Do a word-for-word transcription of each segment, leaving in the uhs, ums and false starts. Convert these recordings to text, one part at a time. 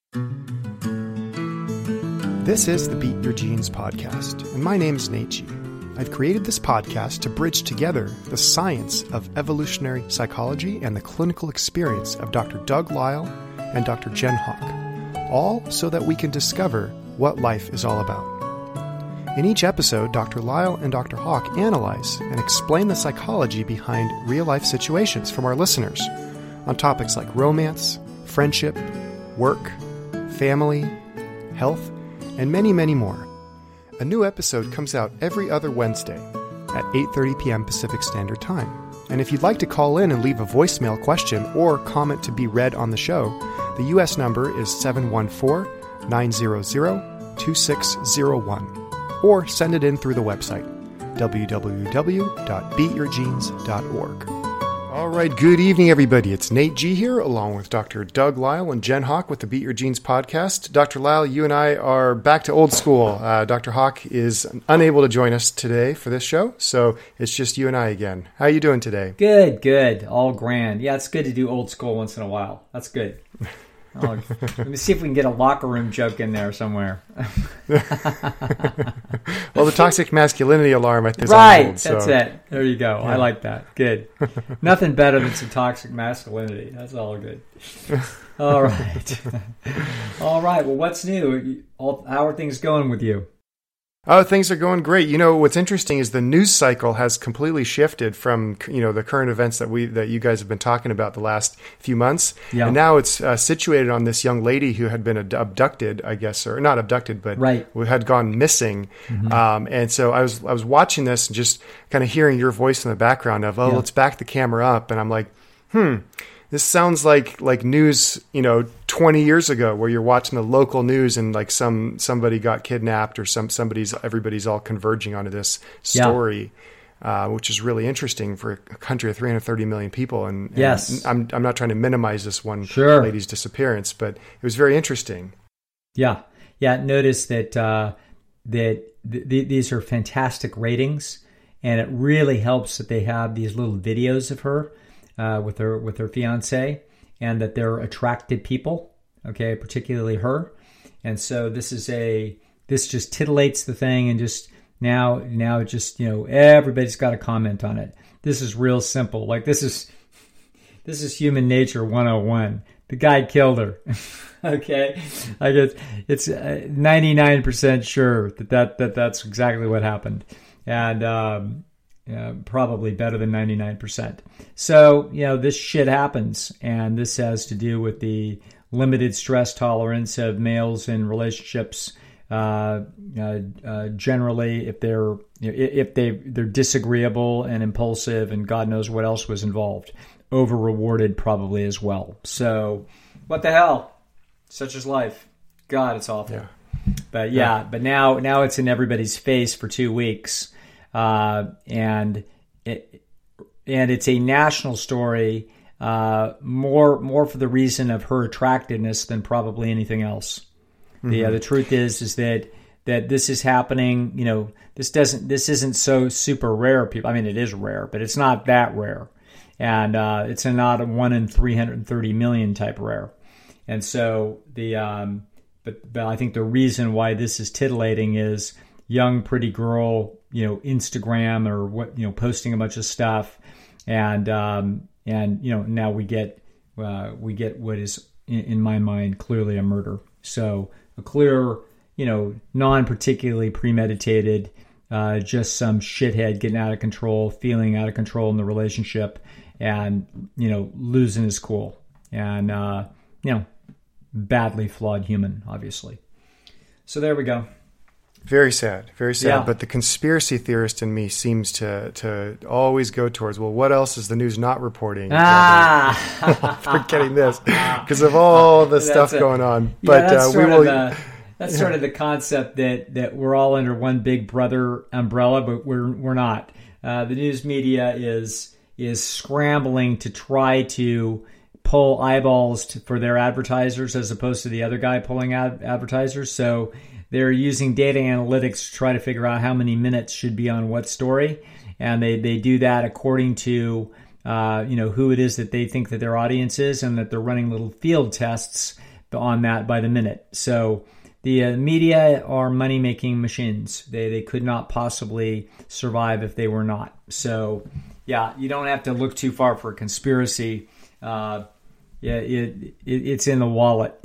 This is the Beat Your Genes podcast, and my name is Nate G. I've created this podcast to bridge together the science of evolutionary psychology and the clinical experience of Doctor Doug Lisle and Doctor Jen Hawk, all so that we can discover what life is all about. In each episode, Doctor Lisle and Doctor Hawk analyze and explain the psychology behind real-life situations from our listeners on topics like romance, friendship, work, family, health, and many, many more. A new episode comes out every other Wednesday at eight thirty p.m. Pacific Standard Time. And if you'd like to call in and leave a voicemail question or comment to be read on the show, the U S number is seven one four, nine zero zero, two six zero one. Or send it in through the website, w w w dot beat your genes dot org. All right, good evening, everybody. It's Nate G here, along with Doctor Doug Lisle and Jen Hawk with the Beat Your Genes podcast. Doctor Lisle, you and I are back to old school. Uh, Doctor Hawk is unable to join us today for this show, so it's just you and I again. How are you doing today? Good, good. All grand. Yeah, it's good to do old school once in a while. That's good. Oh, let me see if we can get a locker room joke in there somewhere. Well, the toxic masculinity alarm I think is right, on hold, so. That's it. There you go. Yeah. I like that. Good. Nothing better than some toxic masculinity. That's all good. All right. All right. Well, what's new? How are things going with you? Oh, things are going great. You know, what's interesting is the news cycle has completely shifted from, you know, the current events that we that you guys have been talking about the last few months. Yeah. And now it's uh, situated on this young lady who had been abducted, I guess, or not abducted, but right. had gone missing. Mm-hmm. Um, and so I was I was watching this and just kind of hearing your voice in the background of, oh, yeah. let's back the camera up. And I'm like, hmm. This sounds like like news, you know, twenty years ago, where you're watching the local news and like some somebody got kidnapped or some somebody's everybody's all converging onto this story, yeah. uh, which is really interesting for a country of three hundred thirty million people. And, and yes, I'm I'm not trying to minimize this one sure. lady's disappearance, but it was very interesting. Yeah, yeah. Notice that uh, that th- th- these are fantastic ratings, and it really helps that they have these little videos of her. Uh, with her with her fiance, and that they're attracted people, okay, particularly her. And so this is a this just titillates the thing, and just now now just you know everybody's got a comment on it. This is real simple. Like this is this is human nature one oh one. The guy killed her. Okay, I guess it's ninety-nine percent sure that, that that that's exactly what happened, and. Um, Uh, probably better than ninety-nine percent. So, you know, this shit happens, and this has to do with the limited stress tolerance of males in relationships. Uh, uh, uh, generally, if they're you know, if they they're disagreeable and impulsive, and God knows what else was involved, over rewarded probably as well. So, what the hell? Such is life. God, it's awful. Yeah. But yeah, yeah, but now now it's in everybody's face for two weeks. Uh, and it, and it's a national story, uh, more more for the reason of her attractiveness than probably anything else. Mm-hmm. The uh, the truth is is that that this is happening. You know, this doesn't this isn't so super rare. People, I mean, it is rare, but it's not that rare, and uh, it's a not a one in three hundred thirty million type rare. And so the um, but but I think the reason why this is titillating is young pretty girl. You know, Instagram or what, you know, posting a bunch of stuff. And, um, and, you know, now we get, uh, we get what is in, in my mind, clearly a murder. So a clear, you know, non-particularly premeditated, uh, just some shithead getting out of control, feeling out of control in the relationship and, you know, losing his cool and, uh, you know, badly flawed human, obviously. So there we go. Very sad, very sad. Yeah. But the conspiracy theorist in me seems to to always go towards, well, what else is the news not reporting? Ah, forgetting this because of all the stuff a, going on. But yeah, that's uh, sort we will. Of the, that's yeah. sort of the concept that, that we're all under one big brother umbrella, but we're we're not. Uh, the news media is is scrambling to try to pull eyeballs to, for their advertisers as opposed to the other guy pulling ad, advertisers. So. They're using data analytics to try to figure out how many minutes should be on what story. And they, they do that according to, uh, you know, who it is that they think that their audience is, and that they're running little field tests on that by the minute. So the uh, media are money-making machines. They they could not possibly survive if they were not. So yeah, you don't have to look too far for a conspiracy. Uh, yeah, it, it it's in the wallet.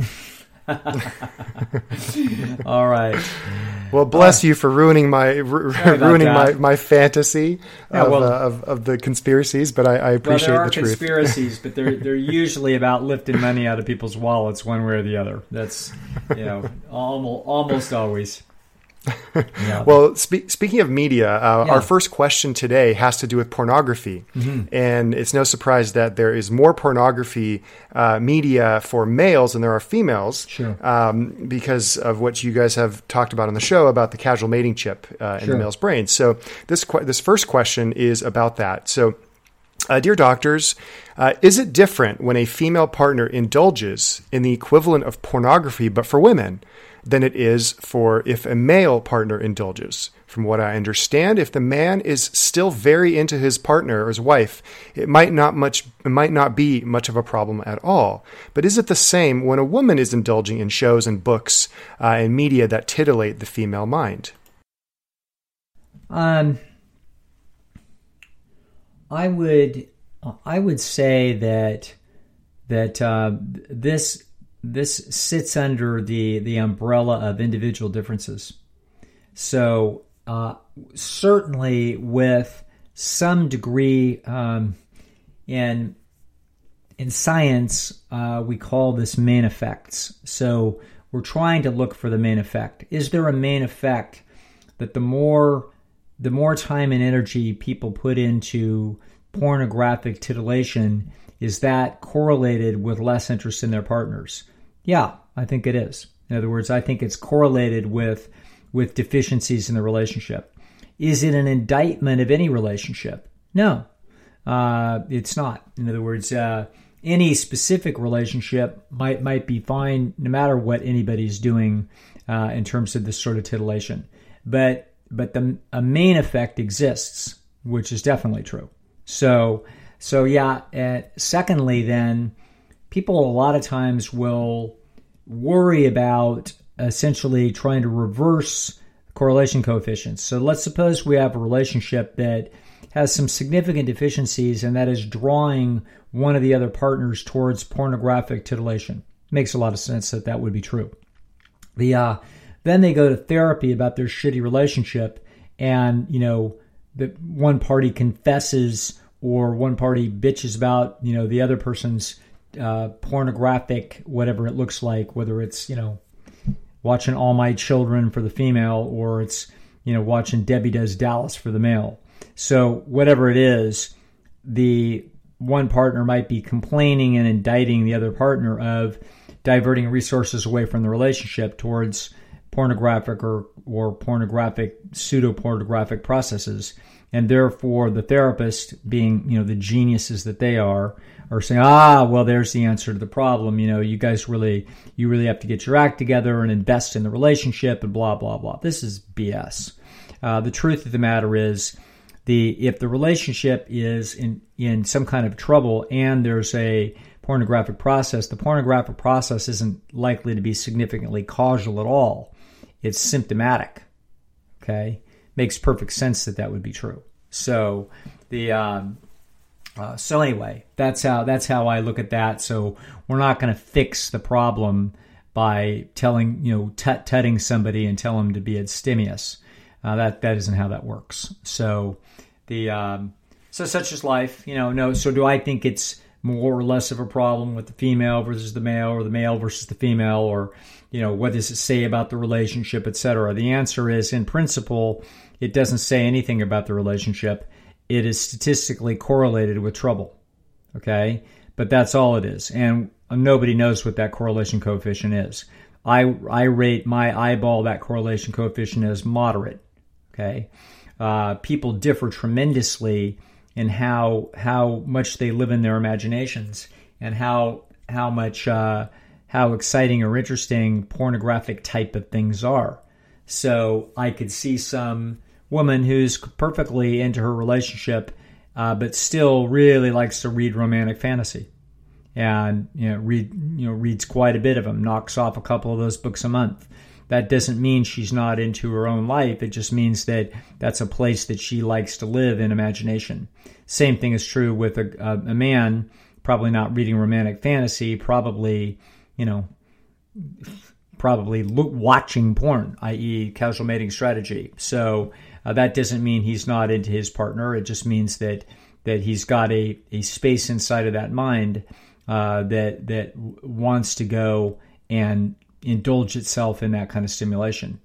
All right. Well, bless uh, you for ruining my r- ruining my, my fantasy yeah, of, well, uh, of of the conspiracies, but I, I appreciate well, there are the truth. conspiracies, but they're they're usually about lifting money out of people's wallets, one way or the other. That's you know almost almost always. Yeah. Well, spe- speaking of media, uh, yeah. our first question today has to do with pornography. Mm-hmm. And it's no surprise that there is more pornography uh, media for males than there are females. Sure. Um, because of what you guys have talked about on the show about the casual mating chip uh, in sure. the male's brain. So this qu- this first question is about that. So, uh, dear doctors, uh, is it different when a female partner indulges in the equivalent of pornography but for women than it is for if a male partner indulges? From what I understand, if the man is still very into his partner or his wife, it might not much it might not be much of a problem at all. But is it the same when a woman is indulging in shows and books uh, and media that titillate the female mind? Um, I would I would say that that uh, this. This sits under the, the umbrella of individual differences. So uh, certainly with some degree um, in in science, uh, we call this main effects. So we're trying to look for the main effect. Is there a main effect that the more the more time and energy people put into pornographic titillation, is that correlated with less interest in their partners? Yeah, I think it is. In other words, I think it's correlated with with deficiencies in the relationship. Is it an indictment of any relationship? No, uh, it's not. In other words, uh, any specific relationship might might be fine no matter what anybody's doing uh, in terms of this sort of titillation. But but the a main effect exists, which is definitely true. So so yeah. Uh, secondly, then. People a lot of times will worry about essentially trying to reverse correlation coefficients. So let's suppose we have a relationship that has some significant deficiencies and that is drawing one of the other partners towards pornographic titillation. Makes a lot of sense that that would be true. The uh, then they go to therapy about their shitty relationship, and you know that one party confesses or one party bitches about you know the other person's Uh, pornographic, whatever it looks like, whether it's, you know, watching All My Children for the female or it's, you know, watching Debbie Does Dallas for the male. So whatever it is, the one partner might be complaining and indicting the other partner of diverting resources away from the relationship towards pornographic or, or pornographic, pseudo-pornographic processes. And therefore the therapist, being, you know, the geniuses that they are, are saying, ah, well, there's the answer to the problem. You know, you guys really, you really have to get your act together and invest in the relationship and blah, blah, blah. This is B S. Uh, the truth of the matter is, the if the relationship is in, in some kind of trouble and there's a pornographic process, the pornographic process isn't likely to be significantly causal at all. It's symptomatic. Okay? Makes perfect sense that that would be true. So the um, uh, so anyway, that's how that's how I look at that. So we're not going to fix the problem by telling you know tut tutting somebody and tell them to be abstemious. Uh, that that isn't how that works. So the um, so such is life. You know. No. So do I think it's more or less of a problem with the female versus the male, or the male versus the female, or you know what does it say about the relationship, et cetera? The answer is, in principle, it doesn't say anything about the relationship. It is statistically correlated with trouble, okay? But that's all it is, and nobody knows what that correlation coefficient is. I I rate my eyeball that correlation coefficient as moderate, okay? Uh, people differ tremendously in how how much they live in their imaginations and how how much uh, how exciting or interesting pornographic type of things are. So I could see some woman who's perfectly into her relationship, uh, but still really likes to read romantic fantasy. and you know read you know reads quite a bit of them, knocks off a couple of those books a month. That doesn't mean she's not into her own life. It just means that that's a place that she likes to live in imagination. Same thing is true with a, a, a man, probably not reading romantic fantasy, probably, you know, probably lo- watching porn, that is casual mating strategy. So uh, that doesn't mean he's not into his partner. It just means that that he's got a, a space inside of that mind uh, that that wants to go and indulge itself in that kind of stimulation.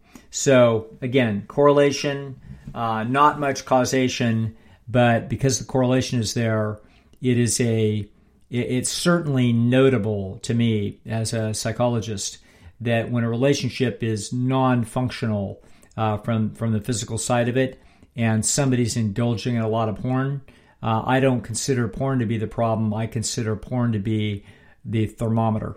So again, correlation, uh, not much causation, but because the correlation is there, it is a, it's certainly notable to me as a psychologist that when a relationship is non-functional uh, from, from the physical side of it, and somebody's indulging in a lot of porn, uh, I don't consider porn to be the problem. I consider porn to be the thermometer.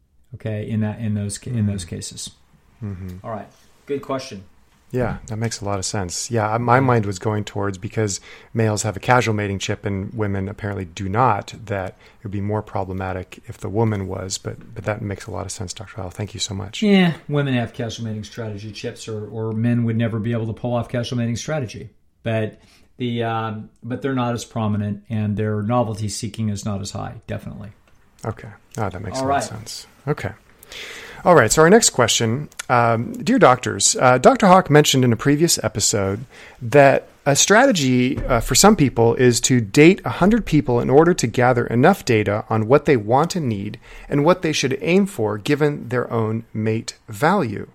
Okay, in that in those in those cases. Mm-hmm. All right, good question. Yeah, that makes a lot of sense. Yeah, my mind was going towards, because males have a casual mating chip and women apparently do not, that it would be more problematic if the woman was. But but that makes a lot of sense, Doctor Howell. Thank you so much. Yeah, women have casual mating strategy chips, or or men would never be able to pull off casual mating strategy. But the um, but they're not as prominent, and their novelty seeking is not as high. Definitely. Okay. Oh, that makes All a lot right. of sense. Okay. All right. So our next question, um, dear doctors, uh, Doctor Hawk mentioned in a previous episode that a strategy uh, for some people is to date one hundred people in order to gather enough data on what they want and need and what they should aim for given their own mate value.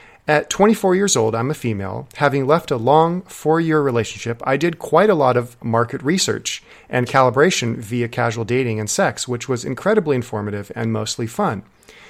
At twenty-four years old, I'm a female. Having left a long four-year relationship, I did quite a lot of market research and calibration via casual dating and sex, which was incredibly informative and mostly fun.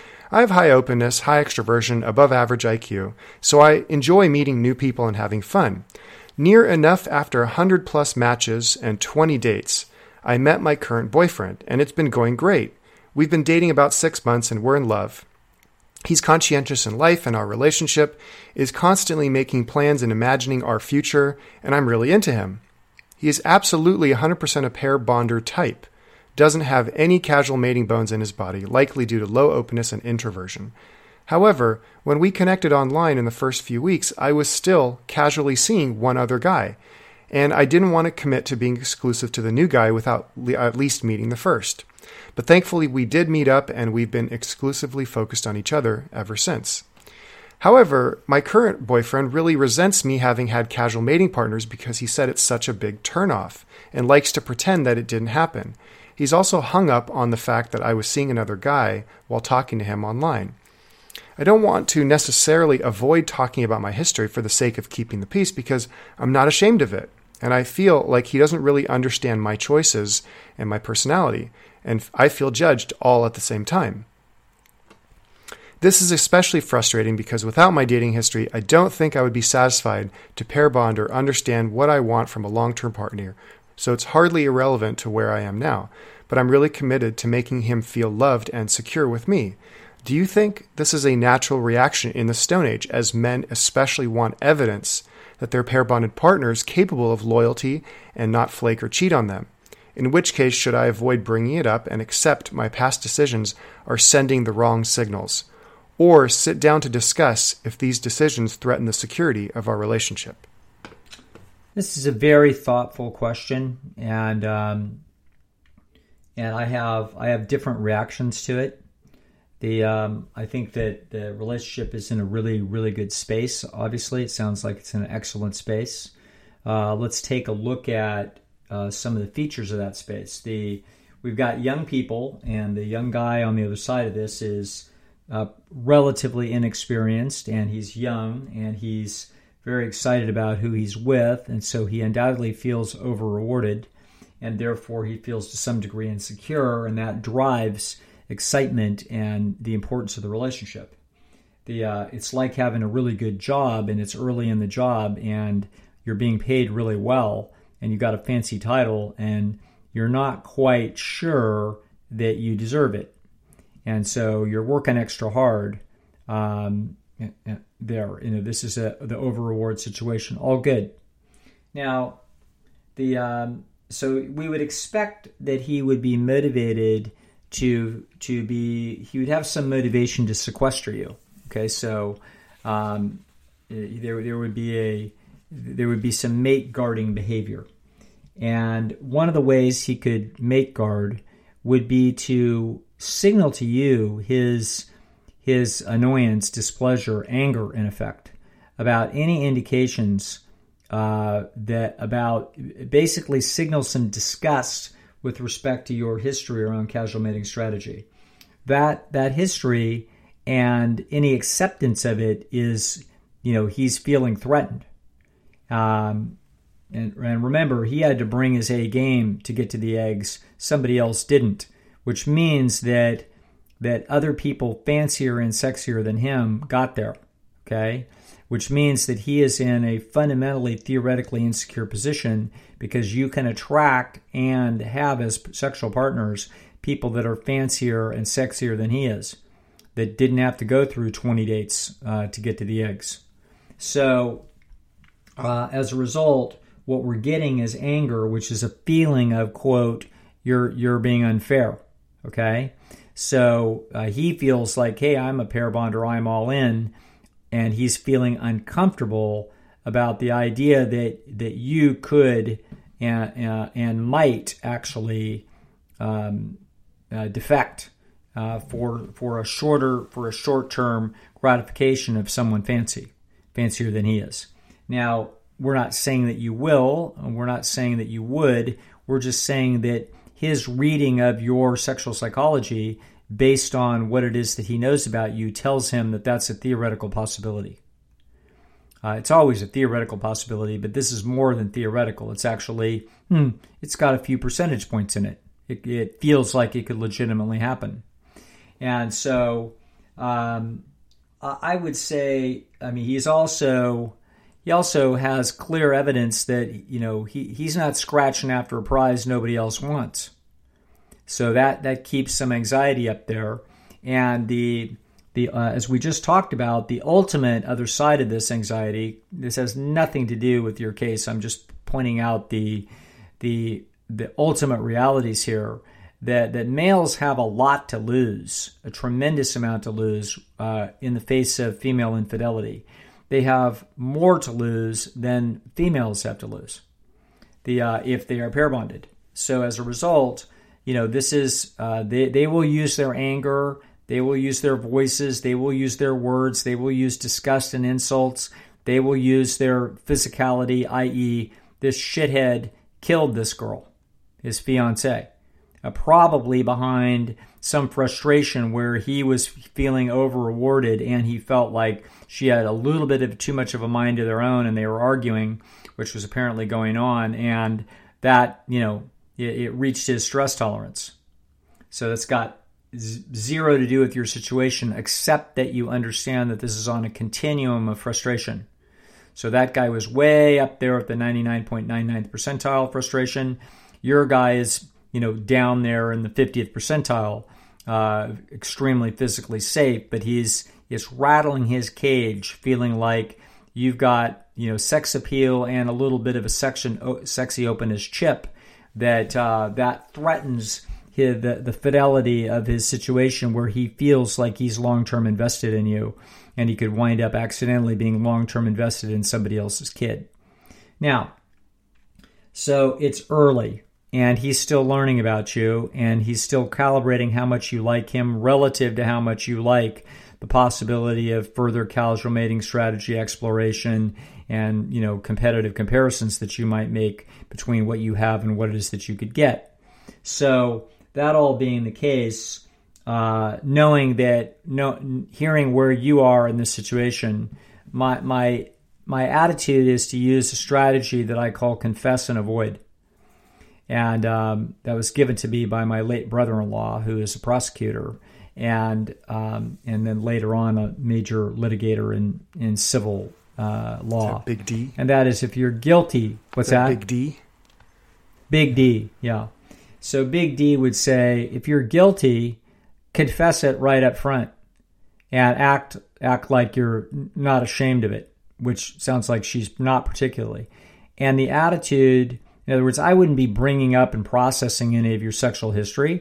I have high openness, high extroversion, above average I Q, so I enjoy meeting new people and having fun. Near enough after one hundred plus matches and twenty dates, I met my current boyfriend, and it's been going great. We've been dating about six months and we're in love. He's conscientious in life, and our relationship is constantly making plans and imagining our future, and I'm really into him. He is absolutely one hundred percent a pair bonder type. Doesn't have any casual mating bones in his body, likely due to low openness and introversion. However, when we connected online in the first few weeks, I was still casually seeing one other guy, and I didn't want to commit to being exclusive to the new guy without at least meeting the first. But thankfully, we did meet up, and we've been exclusively focused on each other ever since. However, my current boyfriend really resents me having had casual mating partners because he said it's such a big turnoff and likes to pretend that it didn't happen. He's also hung up on the fact that I was seeing another guy while talking to him online. I don't want to necessarily avoid talking about my history for the sake of keeping the peace because I'm not ashamed of it, and I feel like he doesn't really understand my choices and my personality, and I feel judged all at the same time. This is especially frustrating because without my dating history, I don't think I would be satisfied to pair bond or understand what I want from a long-term partner, so it's hardly irrelevant to where I am now, but I'm really committed to making him feel loved and secure with me. Do you think this is a natural reaction in the Stone Age, as men especially want evidence that their pair-bonded partner is capable of loyalty and not flake or cheat on them? In which case, should I avoid bringing it up and accept my past decisions are sending the wrong signals? Or sit down to discuss if these decisions threaten the security of our relationship? This is a very thoughtful question, and um, and I have I have different reactions to it. The um, I think that the relationship is in a really really good space. Obviously, it sounds like it's in an excellent space. Uh, let's take a look at uh, some of the features of that space. The we've got young people, and the young guy on the other side of this is Uh, relatively inexperienced, and he's young, and he's very excited about who he's with, and so he undoubtedly feels over-rewarded, and therefore he feels to some degree insecure, and that drives excitement and the importance of the relationship. The uh, it's like having a really good job, and it's early in the job, and you're being paid really well, and you got a fancy title, and you're not quite sure that you deserve it. And so you're working extra hard um, there. You know, this is a the over-reward situation. All good. Now, the um, so we would expect that he would be motivated to to be he would have some motivation to sequester you. Okay, so um, there there would be a there would be some mate guarding behavior, and one of the ways he could mate guard would be to signal to you his his annoyance, displeasure, anger, in effect, about any indications uh, that about basically signal some disgust with respect to your history around casual mating strategy. That that history and any acceptance of it is, you know, he's feeling threatened. Um, and, and remember, he had to bring his A game to get to the eggs. Somebody else didn't, which means that that other people fancier and sexier than him got there, okay? Which means that he is in a fundamentally theoretically insecure position because you can attract and have as sexual partners people that are fancier and sexier than he is, that didn't have to go through twenty dates uh, to get to the eggs. So uh, as a result, what we're getting is anger, which is a feeling of, quote, you're you're being unfair, okay? So uh, he feels like, hey, I'm a pair bonder, I'm all in, and he's feeling uncomfortable about the idea that that you could and, uh, and might actually um, uh, defect uh, for for a shorter for a short term gratification of someone fancy, fancier than he is. Now, we're not saying that you will, and we're not saying that you would. We're just saying that his reading of your sexual psychology, based on what it is that he knows about you, tells him that that's a theoretical possibility. Uh, it's always a theoretical possibility, but this is more than theoretical. It's actually, hmm, it's got a few percentage points in it. It, it feels like it could legitimately happen. And so um, I would say, I mean, he's also... He also has clear evidence that, you know, he, he's not scratching after a prize nobody else wants. So that, that keeps some anxiety up there. And the the uh, as we just talked about, the ultimate other side of this anxiety, this has nothing to do with your case. I'm just pointing out the the the ultimate realities here, that, that males have a lot to lose, a tremendous amount to lose uh, in the face of female infidelity. They have more to lose than females have to lose, the uh, if they are pair bonded. So as a result, you know, this is uh, they they will use their anger, they will use their voices, they will use their words, they will use disgust and insults, they will use their physicality, that is, this shithead killed this girl, his fiancée, uh, probably behind some frustration where he was feeling over-rewarded and he felt like she had a little bit of too much of a mind of their own and they were arguing, which was apparently going on, and that, you know, it, it reached his stress tolerance. So that's got z- zero to do with your situation, except that you understand that this is on a continuum of frustration. So that guy was way up there at the ninety-nine point nine ninth percentile frustration. Your guy is, you know, down there in the fiftieth percentile, uh, extremely physically safe, but he's is rattling his cage, feeling like you've got, you know, sex appeal and a little bit of a section, sexy openness chip that uh, that threatens his, the, the fidelity of his situation, where he feels like he's long-term invested in you and he could wind up accidentally being long-term invested in somebody else's kid. Now, so it's early and he's still learning about you and he's still calibrating how much you like him relative to how much you like the possibility of further casual mating strategy exploration and, you know, competitive comparisons that you might make between what you have and what it is that you could get. So that all being the case, uh, knowing that, no, hearing where you are in this situation, my my my attitude is to use a strategy that I call confess and avoid. And um, that was given to me by my late brother-in-law, who is a prosecutor, and um, and then later on a major litigator in, in civil uh, law. Big D? And that is, if you're guilty, what's that? Big D? Big D, yeah. So Big D would say, if you're guilty, confess it right up front and act act like you're not ashamed of it, which sounds like she's not particularly. And the attitude, in other words, I wouldn't be bringing up and processing any of your sexual history.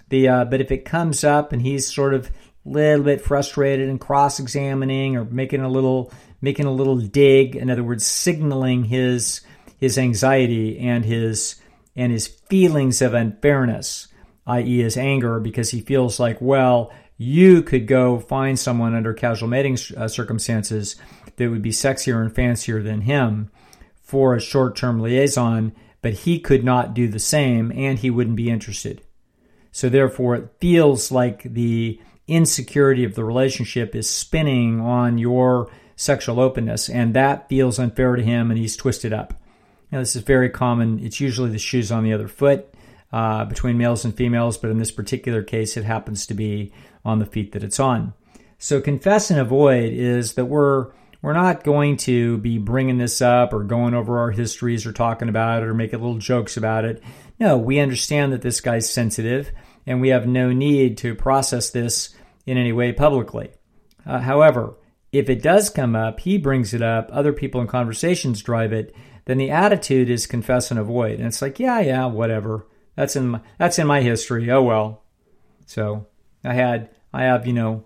The uh, but if it comes up and he's sort of a little bit frustrated and cross-examining or making a little making a little dig, in other words, signaling his his anxiety and his and his feelings of unfairness, that is his anger, because he feels like, well, you could go find someone under casual mating uh, circumstances that would be sexier and fancier than him for a short-term liaison, but he could not do the same and he wouldn't be interested. So therefore, it feels like the insecurity of the relationship is spinning on your sexual openness, and that feels unfair to him, and he's twisted up. Now, this is very common. It's usually the shoes on the other foot uh, between males and females, but in this particular case, it happens to be on the feet that it's on. So confess and avoid is that we're we're not going to be bringing this up or going over our histories or talking about it or making little jokes about it. No, we understand that this guy's sensitive, and we have no need to process this in any way publicly. Uh, however, if it does come up, he brings it up, other people in conversations drive it, then the attitude is confess and avoid. And it's like, yeah, yeah, whatever. That's in my, that's in my history. Oh, well. So I had, I have, you know,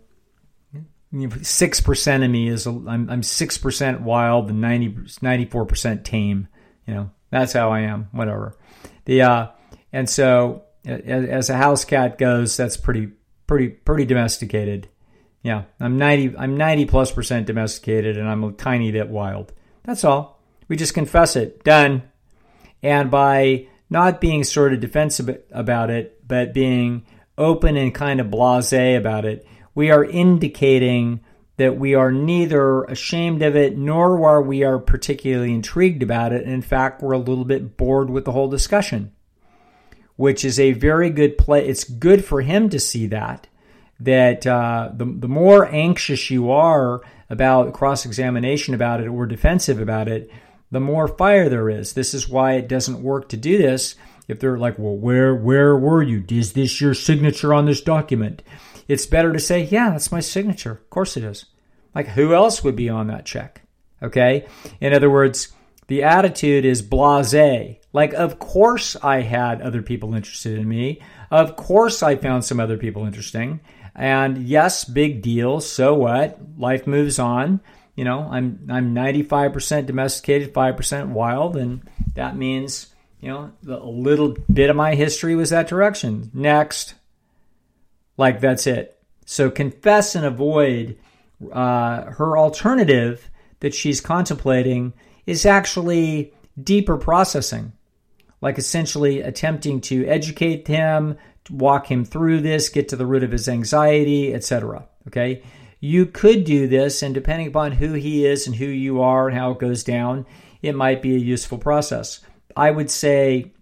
six percent of me is, a, I'm, I'm six percent wild and ninety, ninety-four percent tame. You know, that's how I am, whatever. The, uh, and so as a house cat goes, that's pretty, pretty, pretty domesticated. Yeah, I'm ninety, I'm ninety plus percent domesticated, and I'm a tiny bit wild. That's all. We just confess it. Done. And by not being sort of defensive about it, but being open and kind of blasé about it, we are indicating that we are neither ashamed of it, nor are we are particularly intrigued about it. And in fact, we're a little bit bored with the whole discussion, which is a very good play. It's good for him to see that, that uh, the, the more anxious you are about cross-examination about it or defensive about it, the more fire there is. This is why it doesn't work to do this. If they're like, well, where where were you? Is this your signature on this document? It's better to say, yeah, that's my signature. Of course it is. Like, who else would be on that check? Okay? In other words, the attitude is blasé. Like, of course I had other people interested in me. Of course I found some other people interesting. And yes, big deal. So what? Life moves on. You know, I'm I'm ninety-five percent domesticated, five percent wild, and that means, you know, a little bit of my history was that direction. Next. Like, that's it. So confess and avoid. Uh, her alternative that she's contemplating is actually deeper processing, like essentially attempting to educate him, to walk him through this, get to the root of his anxiety, et cetera. Okay? You could do this, and depending upon who he is and who you are and how it goes down, it might be a useful process. I would say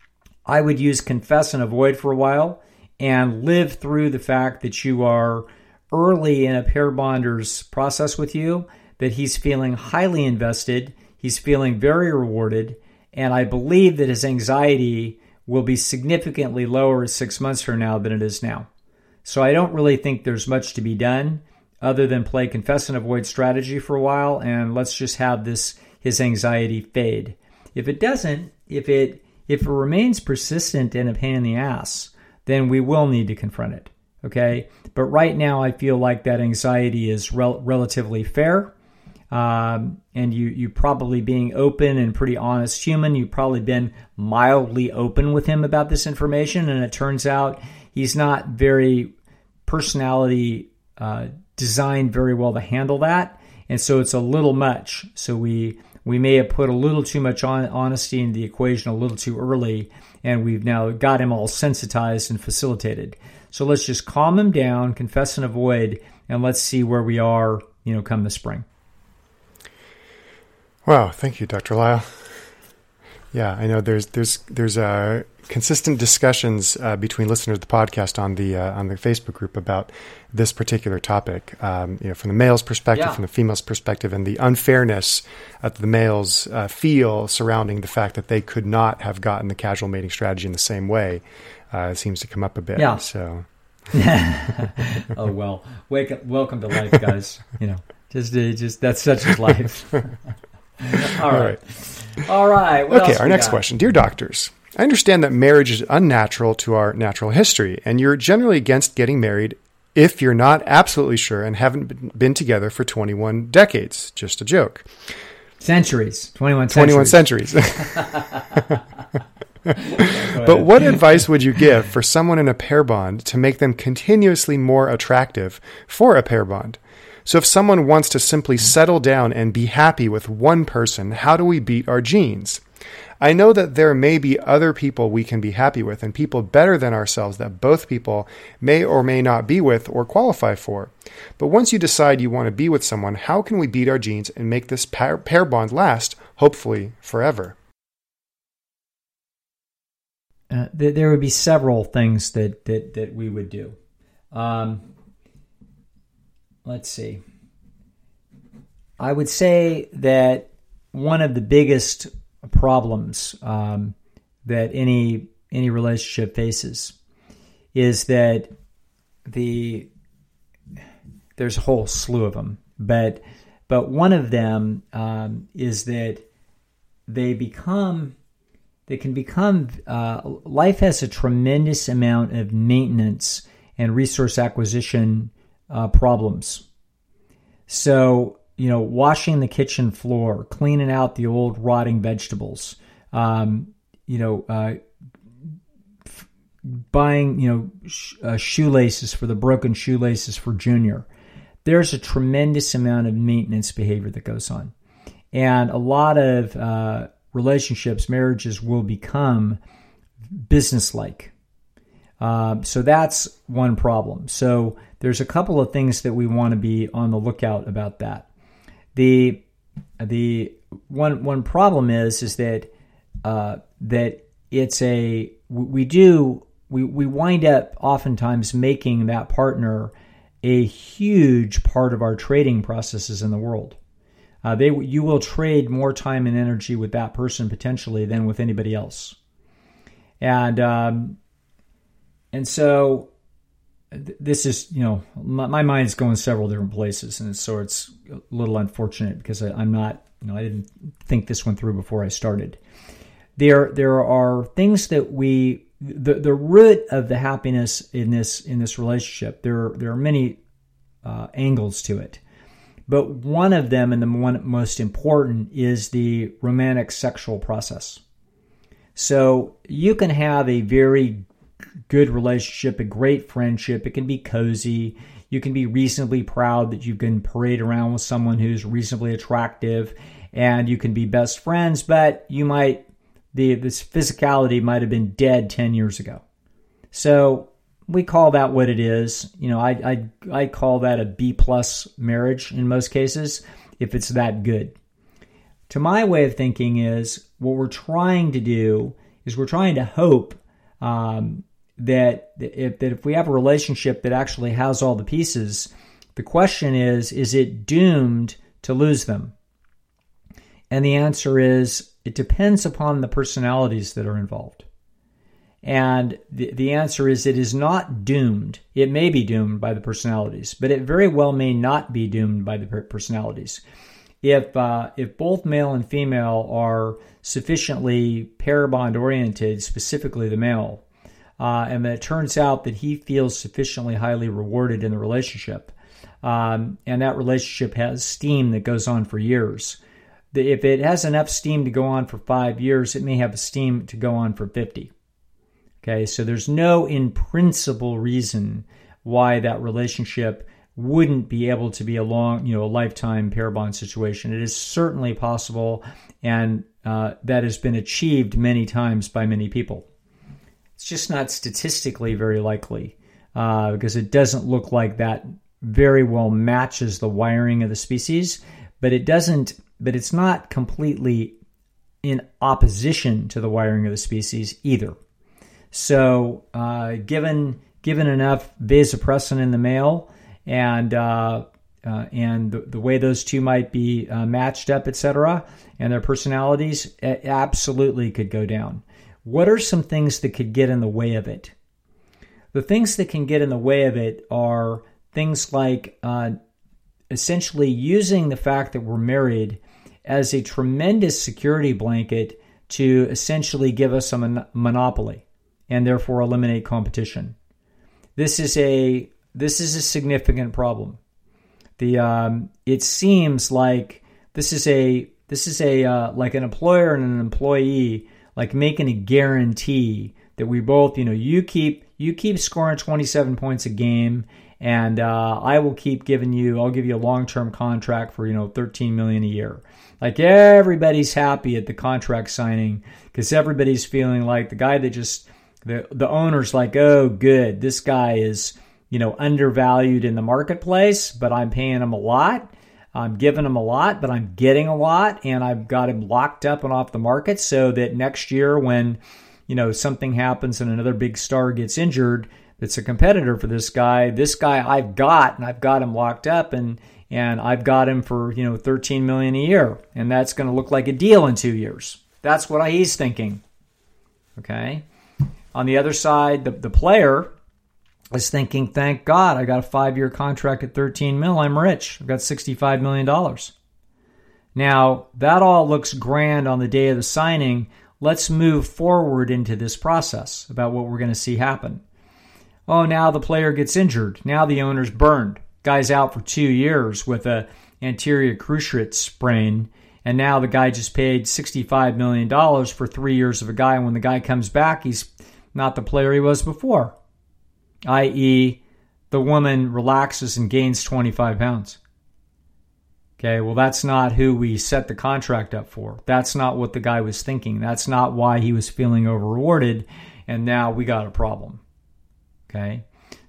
I would use confess and avoid for a while and live through the fact that you are early in a pair bonder's process with you, that he's feeling highly invested, he's feeling very rewarded, and I believe that his anxiety will be significantly lower six months from now than it is now. So I don't really think there's much to be done other than play confess and avoid strategy for a while, and let's just have this his anxiety fade. If it doesn't, if it if it remains persistent and a pain in the ass, then we will need to confront it. Okay? But right now, I feel like that anxiety is rel- relatively fair. Um, and you, you probably being open and pretty honest human, you've probably been mildly open with him about this information. And it turns out he's not very personality uh, designed very well to handle that. And so it's a little much. So we we may have put a little too much on, honesty into the equation a little too early. And we've now got him all sensitized and facilitated. So let's just calm him down, confess and avoid, and let's see where we are, you know, come the spring. Wow, thank you, Doctor Lisle. Yeah, I know there's there's there's uh, consistent discussions uh, between listeners of the podcast on the uh, on the Facebook group about this particular topic. Um, you know, from the male's perspective, yeah. from the female's perspective, and the unfairness that the males uh, feel surrounding the fact that they could not have gotten the casual mating strategy in the same way. Uh, it seems to come up a bit. Yeah. So. Oh well, wake up! Welcome to life, guys. You know, just just that's such is life. All right. All right. What okay, else our we next got? question. Dear doctors, I understand that marriage is unnatural to our natural history, and you're generally against getting married if you're not absolutely sure and haven't been together for twenty-one decades. Just a joke. Centuries. twenty-one centuries. twenty-one centuries. But what advice would you give for someone in a pair bond to make them continuously more attractive for a pair bond? So if someone wants to simply settle down and be happy with one person, how do we beat our genes? I know that there may be other people we can be happy with and people better than ourselves that both people may or may not be with or qualify for. But once you decide you want to be with someone, how can we beat our genes and make this pair, pair bond last, hopefully forever? Uh, th- there would be several things that, that, that we would do. Um, let's see. I would say that one of the biggest problems um, that any any relationship faces is that the there's a whole slew of them, but but one of them um, is that they become they can become uh, life has a tremendous amount of maintenance and resource acquisition uh, problems. So, you know, washing the kitchen floor, cleaning out the old rotting vegetables, um, you know, uh, f- buying, you know, sh- uh, shoelaces for the broken shoelaces for Junior. There's a tremendous amount of maintenance behavior that goes on. And a lot of uh, relationships, marriages will become businesslike. Uh, so that's one problem. So there's a couple of things that we want to be on the lookout about that. The the one one problem is is that uh, that it's a we do we we wind up oftentimes making that partner a huge part of our trading processes in the world. Uh, they you will trade more time and energy with that person potentially than with anybody else, and um, and so. This is, you know, my, my mind's going several different places, and so it's a little unfortunate because I, I'm not, you know, I didn't think this one through before I started. There, there are things that we, the the root of the happiness in this in this relationship. There, there are many uh, angles to it, but one of them, and the one most important, is the romantic sexual process. So you can have a very good relationship, a great friendship. It can be cozy. You can be reasonably proud that you can parade around with someone who's reasonably attractive, and you can be best friends, but you might, the this physicality might have been dead ten years ago. So we call that what it is. You know, I I, I call that a B plus marriage in most cases, if it's that good. To my way of thinking is, what we're trying to do is we're trying to hope um, that if, that if we have a relationship that actually has all the pieces, the question is, is it doomed to lose them? And the answer is, it depends upon the personalities that are involved. And the, the answer is, it is not doomed. It may be doomed by the personalities, but it very well may not be doomed by the personalities. If uh, if both male and female are sufficiently pair bond oriented, specifically the male, uh, and it turns out that he feels sufficiently highly rewarded in the relationship, um, and that relationship has steam that goes on for years. The, if it has enough steam to go on for five years, it may have steam to go on for fifty. Okay, so there's no in principle reason why that relationship wouldn't be able to be a long, you know, a lifetime pair bond situation. It is certainly possible, and uh, that has been achieved many times by many people. It's just not statistically very likely uh, because it doesn't look like that very well matches the wiring of the species, but it doesn't, but it's not completely in opposition to the wiring of the species either. So uh, given given enough vasopressin in the male, and uh, uh, and the, the way those two might be uh, matched up, et cetera, and their personalities, it absolutely could go down. What are some things that could get in the way of it? The things that can get in the way of it are things like uh, essentially using the fact that we're married as a tremendous security blanket to essentially give us a mon- monopoly and therefore eliminate competition. This is a this is a significant problem. The um, it seems like this is a this is a uh, like an employer and an employee like making a guarantee that we both, you know, you keep you keep scoring twenty-seven points a game, and uh, I will keep giving you, I'll give you a long-term contract for, you know, thirteen million dollars a year. Like everybody's happy at the contract signing because everybody's feeling like the guy that just, the, the owner's like, oh, good, this guy is, you know, undervalued in the marketplace, but I'm paying him a lot. I'm giving him a lot, but I'm getting a lot, and I've got him locked up and off the market so that next year when, you know, something happens and another big star gets injured that's a competitor for this guy, this guy I've got, and I've got him locked up, and and I've got him for, you know, thirteen million dollars a year, and that's going to look like a deal in two years. That's what he's thinking. Okay? On the other side, the, the player is thinking, thank God, I got a five-year contract at thirteen mil. I'm rich. I've got sixty-five million dollars. Now, that all looks grand on the day of the signing. Let's move forward into this process about what we're going to see happen. Oh, now the player gets injured. Now the owner's burned. Guy's out for two years with a anterior cruciate sprain, and now the guy just paid sixty-five million dollars for three years of a guy, and when the guy comes back, he's not the player he was before, that is the woman relaxes and gains twenty-five pounds. Okay, well, that's not who we set the contract up for. That's not what the guy was thinking. That's not why he was feeling over-rewarded, and now we got a problem. Okay,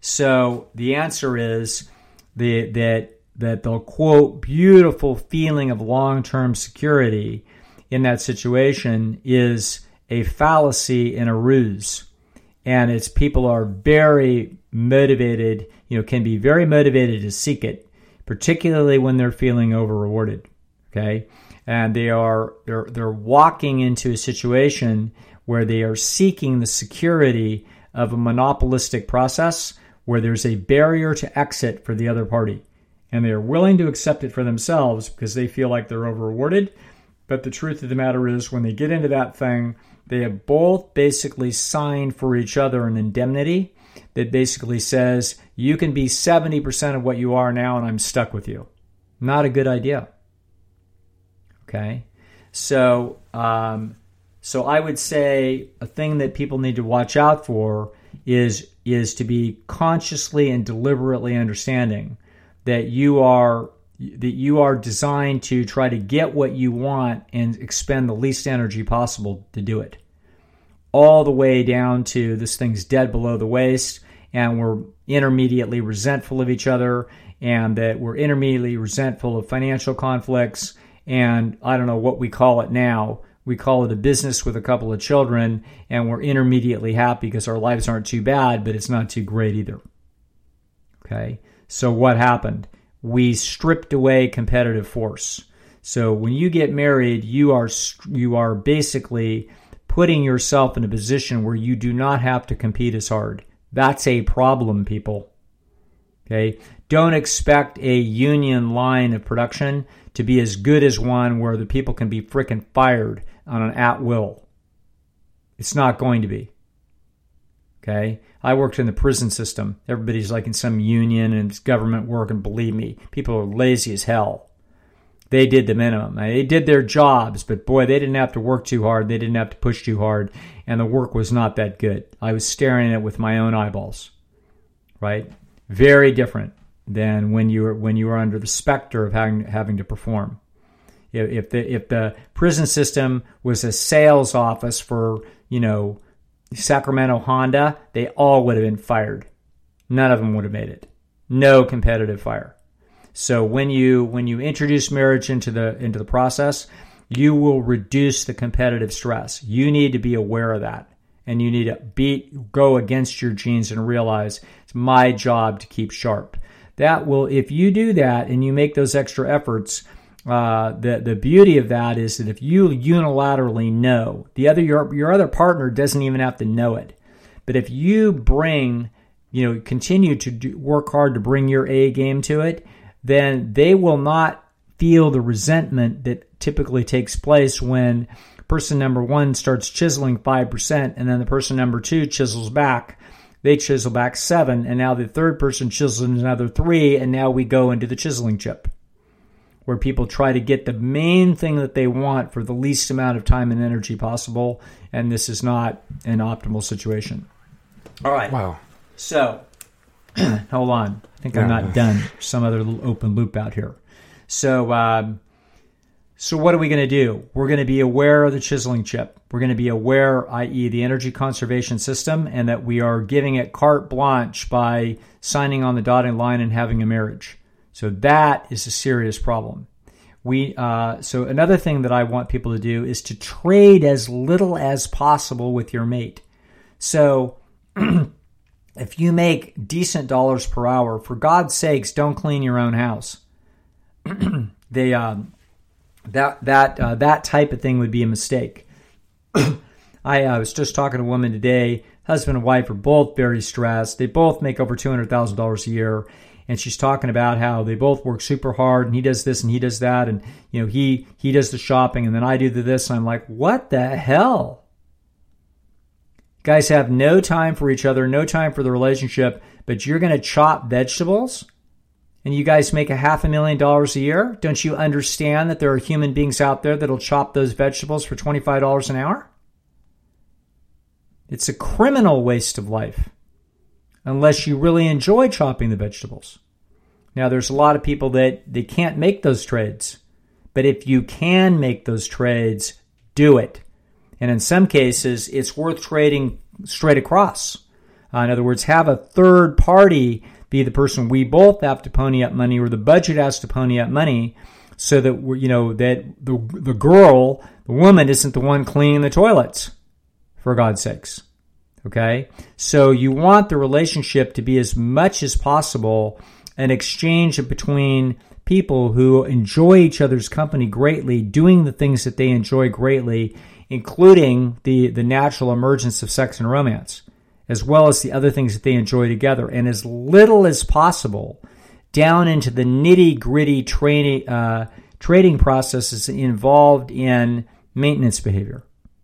so the answer is the, that that the, quote, beautiful feeling of long-term security in that situation is a fallacy and a ruse. And it's people are very motivated, you know, can be very motivated to seek it, particularly when they're feeling over-rewarded, okay? And they are they're they're walking into a situation where they are seeking the security of a monopolistic process where there's a barrier to exit for the other party. And they are willing to accept it for themselves because they feel like they're over-rewarded. But the truth of the matter is when they get into that thing, they have both basically signed for each other an indemnity that basically says, you can be seventy percent of what you are now and I'm stuck with you. Not a good idea. Okay? So, um, so I would say a thing that people need to watch out for is, is to be consciously and deliberately understanding that you are that you are designed to try to get what you want and expend the least energy possible to do it. All the way down to this thing's dead below the waist and we're intermediately resentful of each other and that we're intermediately resentful of financial conflicts and I don't know what we call it now. We call it a business with a couple of children and we're intermediately happy because our lives aren't too bad, but it's not too great either. Okay? So what happened? We stripped away competitive force. So when you get married, you are you are basically putting yourself in a position where you do not have to compete as hard. That's a problem, people. Okay? Don't expect a union line of production to be as good as one where the people can be frickin' fired on an at-will. It's not going to be. Okay? I worked in the prison system. Everybody's like in some union and it's government work, and believe me, people are lazy as hell. They did the minimum. They did their jobs, but boy, they didn't have to work too hard. They didn't have to push too hard, and the work was not that good. I was staring at it with my own eyeballs, right? Very different than when you were when you were under the specter of having having to perform. If, if the if the prison system was a sales office for, you know, Sacramento Honda, they all would have been fired. None of them would have made it. No competitive fire. So when you when you introduce marriage into the into the process, you will reduce the competitive stress. You need to be aware of that. And you need to beat go against your genes and realize it's my job to keep sharp. That will, if you do that and you make those extra efforts, Uh, the the beauty of that is that if you unilaterally know, the other your your other partner doesn't even have to know it. But if you bring, you know, continue to do, work hard to bring your A game to it, then they will not feel the resentment that typically takes place when person number one starts chiseling five percent, and then the person number two chisels back. They chisel back seven, and now the third person chisels another three, and now we go into the chiseling chip, where people try to get the main thing that they want for the least amount of time and energy possible, and this is not an optimal situation. All right. Wow. So, hold on. I think I'm not done. Some other little open loop out here. So, um, so what are we going to do? We're going to be aware of the chiseling chip. We're going to be aware, that is the energy conservation system, and that we are giving it carte blanche by signing on the dotted line and having a marriage. So that is a serious problem. We uh, so another thing that I want people to do is to trade as little as possible with your mate. So if you make decent dollars per hour, for God's sakes, don't clean your own house. they um, that that uh, that type of thing would be a mistake. I uh, was just talking to a woman today. Husband and wife are both very stressed. They both make over two hundred thousand dollars a year. And she's talking about how they both work super hard, and he does this and he does that, and you know he he does the shopping, and then I do the this. And I'm like, what the hell? You guys have no time for each other, no time for the relationship, but you're going to chop vegetables, and you guys make a half a million dollars a year? Don't you understand that there are human beings out there that'll chop those vegetables for twenty-five dollars an hour? It's a criminal waste of life, unless you really enjoy chopping the vegetables. Now, there's a lot of people that they can't make those trades. But if you can make those trades, do it. And in some cases, it's worth trading straight across. Uh, in other words, have a third party be the person. We both have to pony up money, or the budget has to pony up money, so that we're, you know, that the the girl, the woman, isn't the one cleaning the toilets, for God's sakes. Okay? So you want the relationship to be as much as possible an exchange between people who enjoy each other's company greatly, doing the things that they enjoy greatly, including the, the natural emergence of sex and romance, as well as the other things that they enjoy together, and as little as possible down into the nitty-gritty training, uh, trading processes involved in maintenance behavior.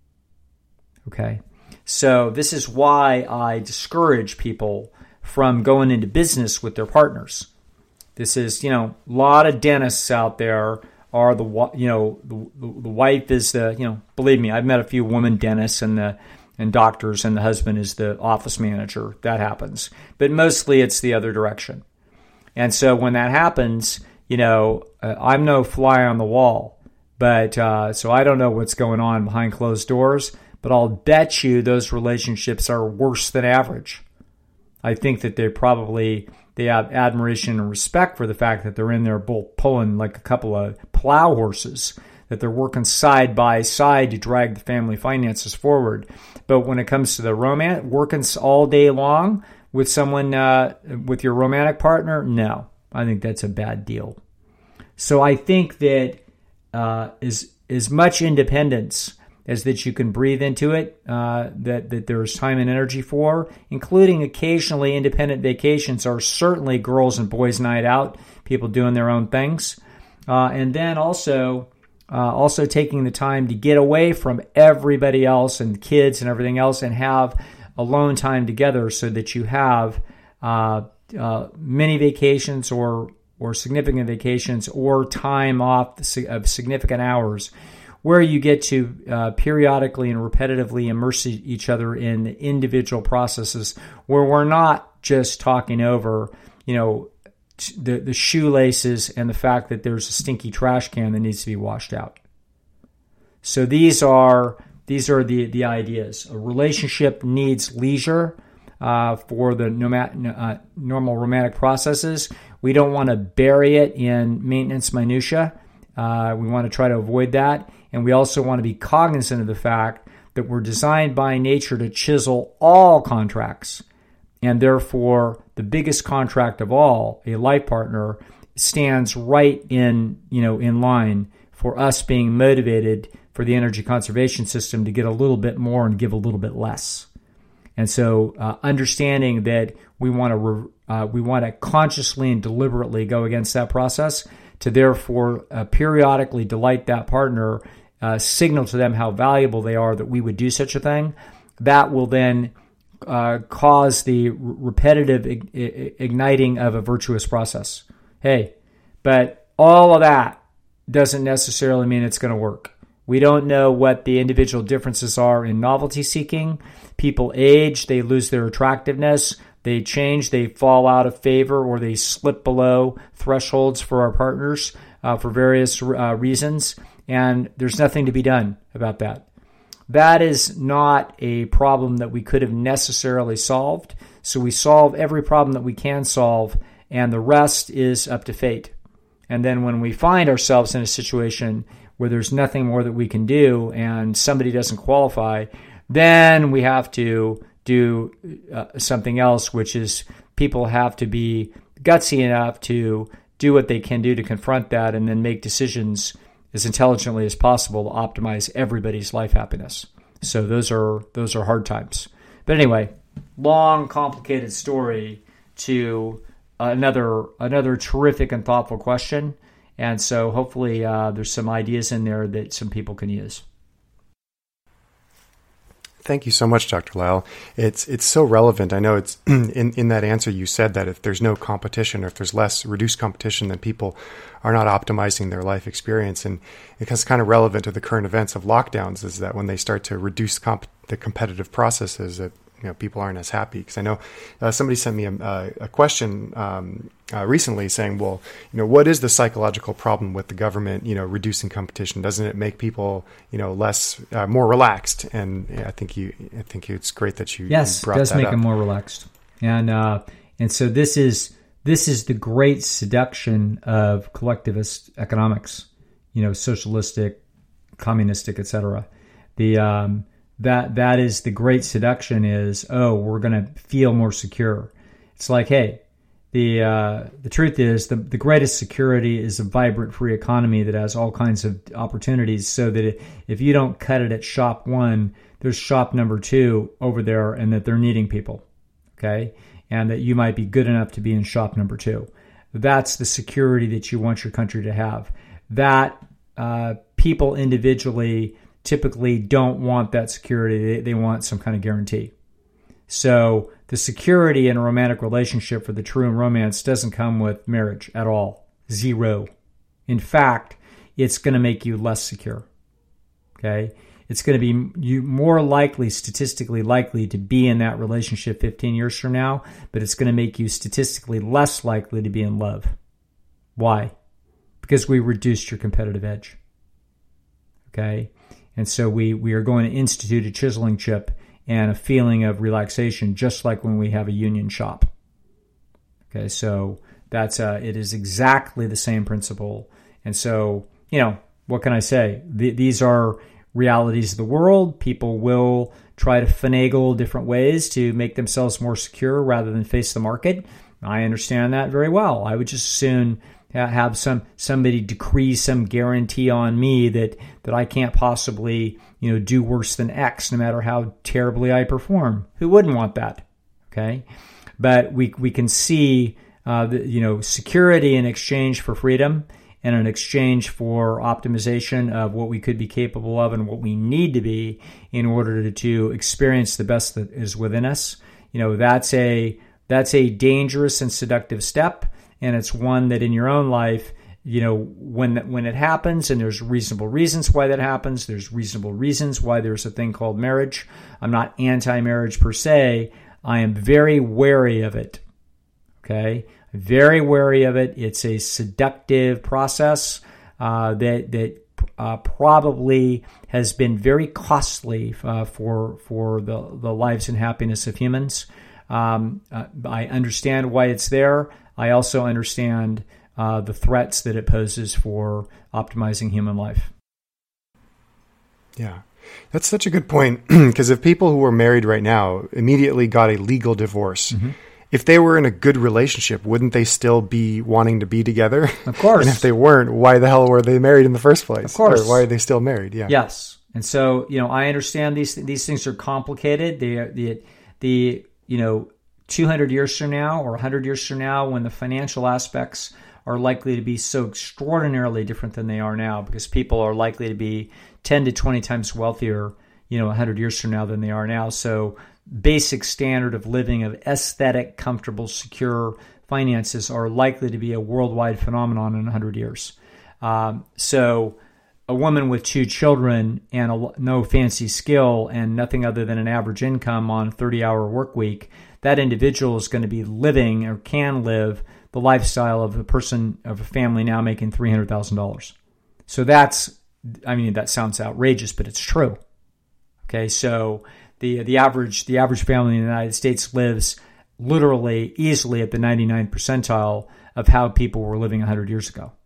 Okay? So this is why I discourage people from going into business with their partners. This is, you know, a lot of dentists out there are the, you know, the, the wife is the, you know, believe me, I've met a few women dentists and the and doctors, and the husband is the office manager. That happens. But mostly it's the other direction. And so when that happens, you know, uh, I'm no fly on the wall, but uh, so I don't know what's going on behind closed doors. But I'll bet you those relationships are worse than average. I think that they probably they have admiration and respect for the fact that they're in there both pulling like a couple of plow horses, that they're working side by side to drag the family finances forward. But when it comes to the romance, working all day long with someone, uh, with your romantic partner, no, I think that's a bad deal. So I think that uh, as as much independence as that you can breathe into it, uh, that, that there's time and energy for, including occasionally independent vacations, or certainly girls and boys night out, people doing their own things. Uh, and then also, uh, also taking the time to get away from everybody else and kids and everything else, and have alone time together, so that you have uh, uh, many vacations or or significant vacations, or time off of significant hours, where you get to uh, periodically and repetitively immerse each other in individual processes, where we're not just talking over, you know, the, the shoelaces and the fact that there's a stinky trash can that needs to be washed out. So these are these are the, the ideas. A relationship needs leisure uh, for the nom- uh, normal romantic processes. We don't want to bury it in maintenance minutia. Uh, we want to try to avoid that. And we also want to be cognizant of the fact that we're designed by nature to chisel all contracts. And therefore, the biggest contract of all, a life partner, stands right in, you know, in line for us being motivated for the energy conservation system to get a little bit more and give a little bit less. And so uh, understanding that we want to re- uh, we want to consciously and deliberately go against that process, to therefore uh, periodically delight that partner uh, signal to them how valuable they are that we would do such a thing, that will then uh, cause the r- repetitive ig- igniting of a virtuous process. Hey, but all of that doesn't necessarily mean it's going to work. We don't know what the individual differences are in novelty seeking. People age, they lose their attractiveness, they change, they fall out of favor, or they slip below thresholds for our partners uh, for various uh, reasons, and there's nothing to be done about that. That is not a problem that we could have necessarily solved, so we solve every problem that we can solve, and the rest is up to fate. And then when we find ourselves in a situation where there's nothing more that we can do and somebody doesn't qualify, then we have to do uh, something else, which is people have to be gutsy enough to do what they can do to confront that and then make decisions as intelligently as possible to optimize everybody's life happiness. So those are those are hard times. But anyway, long, complicated story to another another terrific and thoughtful question. And so hopefully uh, there's some ideas in there that some people can use. Thank you so much, Doctor Lisle. It's it's so relevant. I know it's in, in that answer you said that if there's no competition or if there's less reduced competition, then people are not optimizing their life experience. And it's kind of relevant to the current events of lockdowns is that when they start to reduce comp- the competitive processes, that you know people aren't as happy. Because I know uh, somebody sent me a, a question um, uh, recently saying, well, you know, what is the psychological problem with the government, you know, reducing competition? Doesn't it make people, you know, less, uh, more relaxed? And I think you, I think it's great that you yes, brought it does that make up. them more relaxed. And uh, and so this is this is the great seduction of collectivist economics, you know, socialistic, communistic, et cetera. The um, that that is the great seduction is, oh, we're going to feel more secure. It's like, hey, the uh, the truth is the, the greatest security is a vibrant free economy that has all kinds of opportunities, so that if you don't cut it at shop one, there's shop number two over there, and that they're needing people, okay? And that you might be good enough to be in shop number two. That's the security that you want your country to have. That uh, people individually typically don't want that security. They, they want some kind of guarantee. So the security in a romantic relationship for the true in romance doesn't come with marriage at all. Zero. In fact, it's going to make you less secure. Okay? It's going to be you more likely, statistically likely, to be in that relationship fifteen years from now, but it's going to make you statistically less likely to be in love. Why? Because we reduced your competitive edge. Okay? And so we, we are going to institute a chiseling chip and a feeling of relaxation, just like when we have a union shop. Okay, so that's uh, it is exactly the same principle. And so, you know, what can I say? Th- these are realities of the world. People will try to finagle different ways to make themselves more secure rather than face the market. I understand that very well. I would just as soon have some somebody decree some guarantee on me that that I can't possibly, you know, do worse than X, no matter how terribly I perform. Who wouldn't want that? Okay, but we we can see, uh, the, you know, security in exchange for freedom and in exchange for optimization of what we could be capable of and what we need to be in order to, to experience the best that is within us. You know, that's a that's a dangerous and seductive step. And it's one that in your own life, you know, when when it happens, and there's reasonable reasons why that happens, there's reasonable reasons why there's a thing called marriage. I'm not anti-marriage per se. I am very wary of it. Okay? Very wary of it. It's a seductive process uh, that that uh, probably has been very costly uh, for for the, the lives and happiness of humans. Um, uh, I understand why it's there. I also understand uh, the threats that it poses for optimizing human life. Yeah, that's such a good point, because if people who are married right now immediately got a legal divorce, mm-hmm. if they were in a good relationship, wouldn't they still be wanting to be together? Of course. And if they weren't, why the hell were they married in the first place? Of course. Or why are they still married? Yeah. Yes. And so, you know, I understand these these things are complicated. The the the you know, two hundred years from now or one hundred years from now, when the financial aspects are likely to be so extraordinarily different than they are now, because people are likely to be ten to twenty times wealthier, you know, one hundred years from now than they are now. So basic standard of living, of aesthetic, comfortable, secure finances are likely to be a worldwide phenomenon in one hundred years. Um, so a woman with two children and a, no fancy skill and nothing other than an average income on a thirty-hour work week, that individual is going to be living or can live the lifestyle of a person, of a family now making three hundred thousand dollars. So that's, I mean, that sounds outrageous, but it's true. Okay, so the the average the average family in the United States lives literally easily at the ninety-ninth percentile of how people were living one hundred years ago.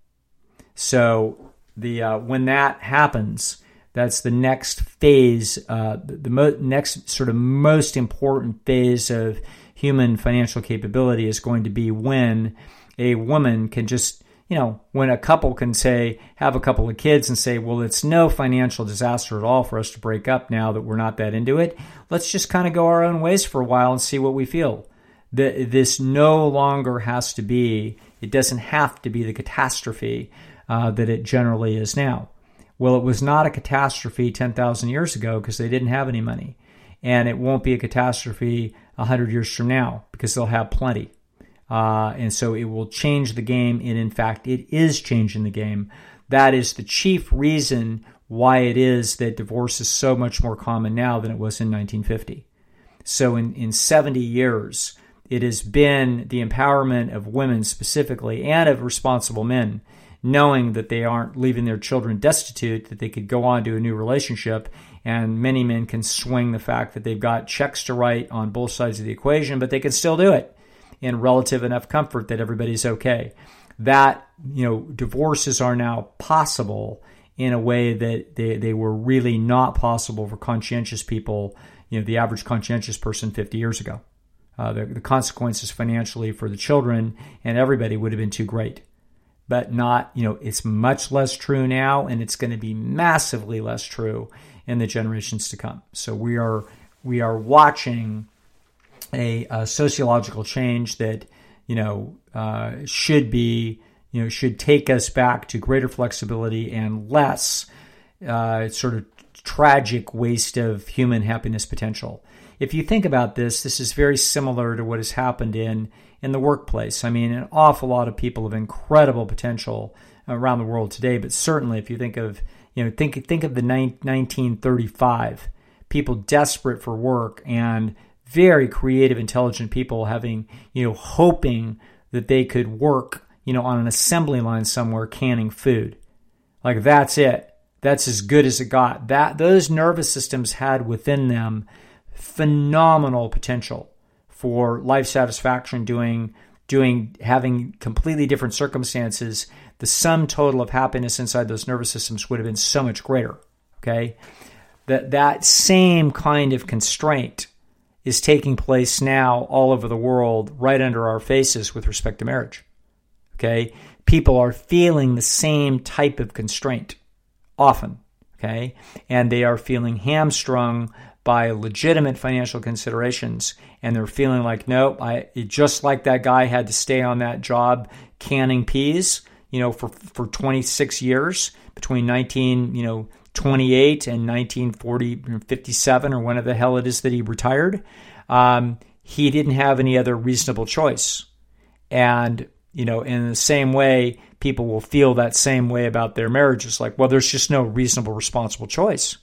So the uh, when that happens, that's the next phase, uh, the, the mo- next sort of most important phase of human financial capability is going to be when a woman can just, you know, when a couple can say, have a couple of kids and say, well, it's no financial disaster at all for us to break up now that we're not that into it. Let's just kind of go our own ways for a while and see what we feel. The, this no longer has to be, it doesn't have to be the catastrophe uh, that it generally is now. Well, it was not a catastrophe ten thousand years ago because they didn't have any money. And it won't be a catastrophe one hundred years from now because they'll have plenty. Uh, and so it will change the game. And in fact, it is changing the game. That is the chief reason why it is that divorce is so much more common now than it was in nineteen fifty. So in, in seventy years, it has been the empowerment of women specifically and of responsible men, knowing that they aren't leaving their children destitute, that they could go on to a new relationship. And many men can swing the fact that they've got checks to write on both sides of the equation, but they can still do it in relative enough comfort that everybody's okay. That, you know, divorces are now possible in a way that they, they were really not possible for conscientious people, you know, the average conscientious person fifty years ago. Uh, the, the consequences financially for the children and everybody would have been too great. But not, you know, it's much less true now, and it's going to be massively less true in the generations to come. So we are we are watching a, a sociological change that, you know, uh, should be, you know, should take us back to greater flexibility and less uh, sort of tragic waste of human happiness potential. If you think about this, this is very similar to what has happened in in the workplace. I mean, an awful lot of people of incredible potential around the world today, but certainly if you think of, you know, think think of the nineteen thirty-five, people desperate for work and very creative, intelligent people having, you know, hoping that they could work, you know, on an assembly line somewhere canning food. Like that's it. That's as good as it got. That those nervous systems had within them phenomenal potential for life satisfaction, doing, doing, having completely different circumstances. The sum total of happiness inside those nervous systems would have been so much greater. Okay, that that same kind of constraint is taking place now all over the world, right under our faces with respect to marriage. Okay, people are feeling the same type of constraint often. Okay, and they are feeling hamstrung by legitimate financial considerations, and they're feeling like, no, I just like that guy had to stay on that job canning peas, you know, for for twenty-six years between nineteen, you know, twenty-eight and nineteen forty, fifty-seven, or whenever the hell it is that he retired. Um, he didn't have any other reasonable choice, and you know, in the same way, people will feel that same way about their marriages. Like, well, there's just no reasonable, responsible choice.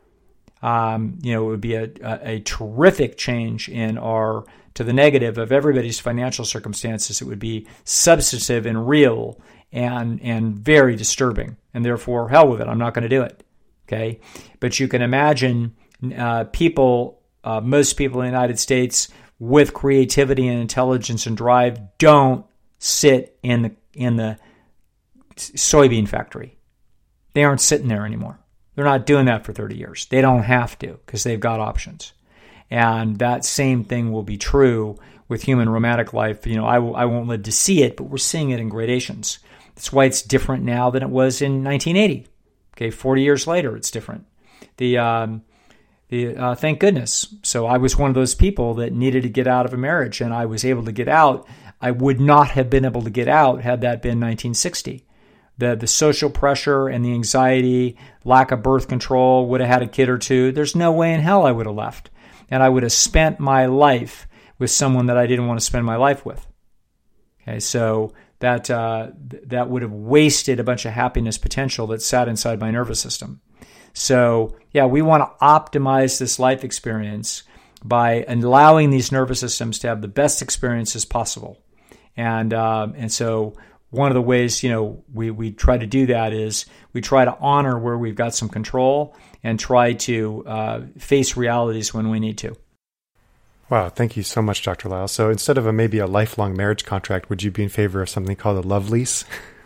Um, you know, it would be a, a, a terrific change in our, to the negative of everybody's financial circumstances. It would be substantive and real and and very disturbing. And therefore, hell with it. I'm not going to do it. Okay. But you can imagine uh, people, uh, most people in the United States with creativity and intelligence and drive don't sit in the in the soybean factory. They aren't sitting there anymore. They're not doing that for thirty years. They don't have to because they've got options. And that same thing will be true with human romantic life. You know, I, w- I won't live to see it, but we're seeing it in gradations. That's why it's different now than it was in nineteen eighty. Okay, forty years later, it's different. The um, the uh, thank goodness. So I was one of those people that needed to get out of a marriage, and I was able to get out I would not have been able to get out had that been nineteen sixty. The the social pressure and the anxiety, lack of birth control, would have had a kid or two. There's no way in hell I would have left. And I would have spent my life with someone that I didn't want to spend my life with. Okay, so that uh, that would have wasted a bunch of happiness potential that sat inside my nervous system. So yeah, we want to optimize this life experience by allowing these nervous systems to have the best experiences possible. And uh, and so one of the ways, you know, we, we try to do that is we try to honor where we've got some control and try to uh, face realities when we need to. Wow, thank you so much, Doctor Lisle. So instead of a maybe a lifelong marriage contract, would you be in favor of something called a love lease?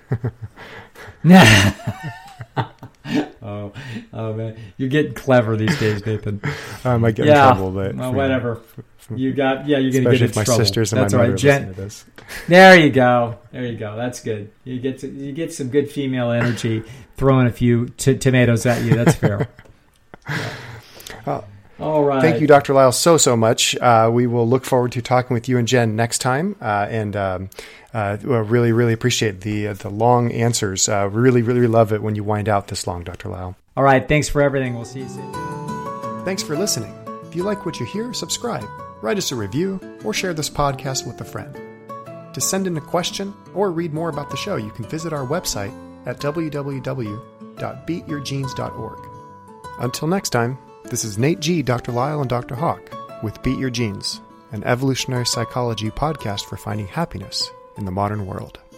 oh, oh man, you're getting clever these days, Nathan. I might get yeah, in trouble, but well, whatever. You got, yeah, you're gonna get in if my trouble. sisters and That's my mother right. Jen- listen to this. There you go. There you go. That's good. You get to, you get some good female energy throwing a few t- tomatoes at you. That's fair. Yeah. Uh, All right. Thank you, Doctor Lisle, so, so much. Uh, we will look forward to talking with you and Jen next time. Uh, and um, uh, really, really appreciate the uh, the long answers. Uh, really, really love it when you wind out this long, Doctor Lisle. All right. Thanks for everything. We'll see you soon. Thanks for listening. If you like what you hear, subscribe, write us a review, or share this podcast with a friend. To send in a question or read more about the show, you can visit our website at w w w dot beat your genes dot org. Until next time, this is Nate G., Doctor Lisle, and Doctor Hawk with Beat Your Genes, an evolutionary psychology podcast for finding happiness in the modern world.